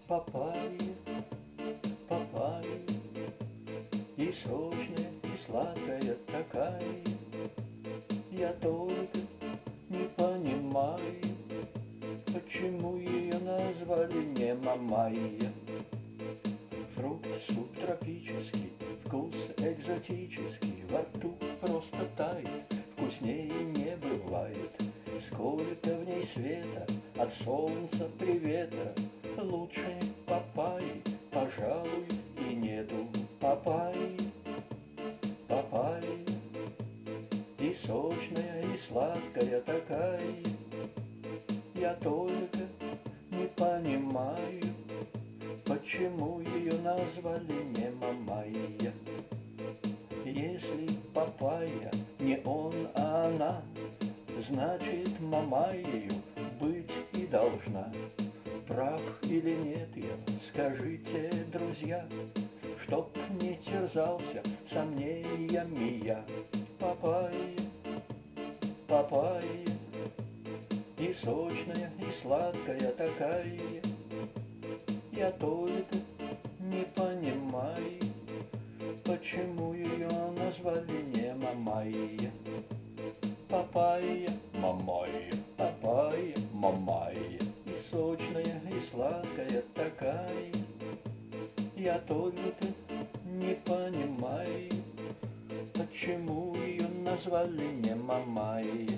Папайя, папайя, и сочная, и сладкая такая. Я только не понимаю, почему ее назвали не Мамайя. Фрукт субтропический, вкус экзотический, во рту просто тает, вкуснее не бывает. Сколько в ней света, от солнца привета, лучше папайи, пожалуй, и нету. Папайи, папайя, и сочная, и сладкая такая. Я только не понимаю, почему ее назвали не Мамайя. Если папайя не он, а она, значит, Мамайею быть и должна. Прав или нет я, скажите, друзья, чтоб не терзался сомнениями я. Папайя, папайя, и сочная, и сладкая такая. Я только не понимаю, почему ее назвали не Мамайя. Папайя, Мамайя, папайя, Мамайя, и сочная, и сладкая такая. Я только не понимаю, почему ее назвали не Мамайя.